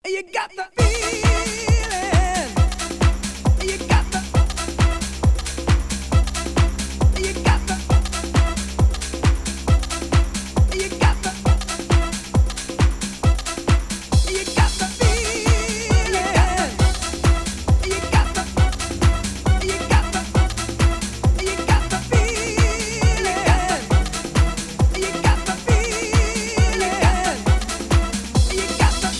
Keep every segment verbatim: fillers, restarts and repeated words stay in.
You got the feeling. You got the. You got the. You got the. You got the feeling. You got the. You got the. You got the feeling. You got the feeling. You got the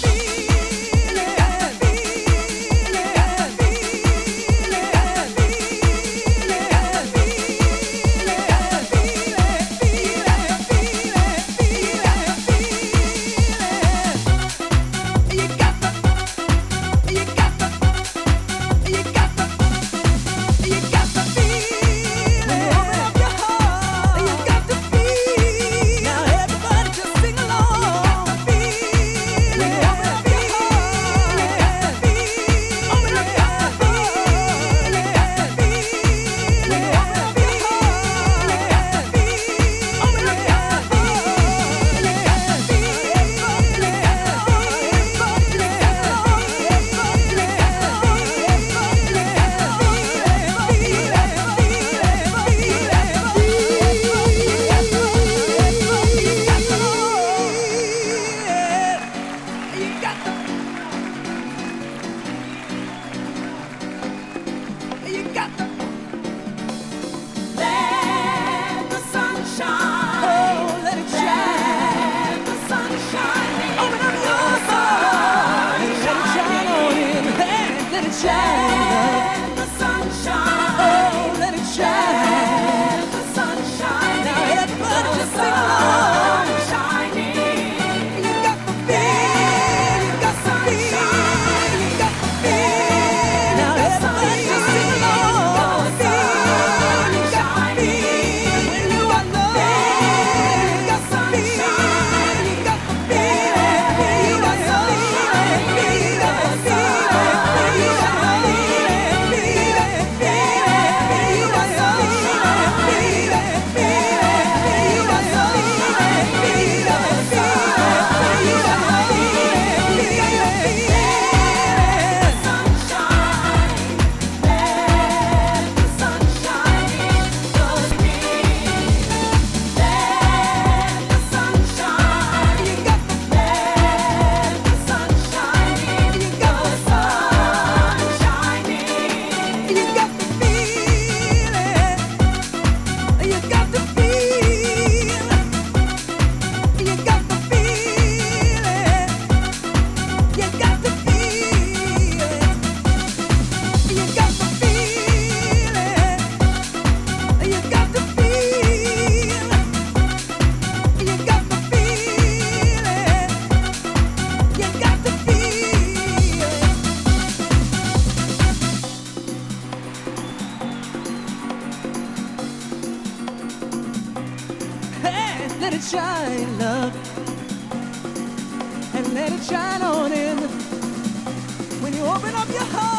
let it shine, love, and let it shine on in. When you open up your heart.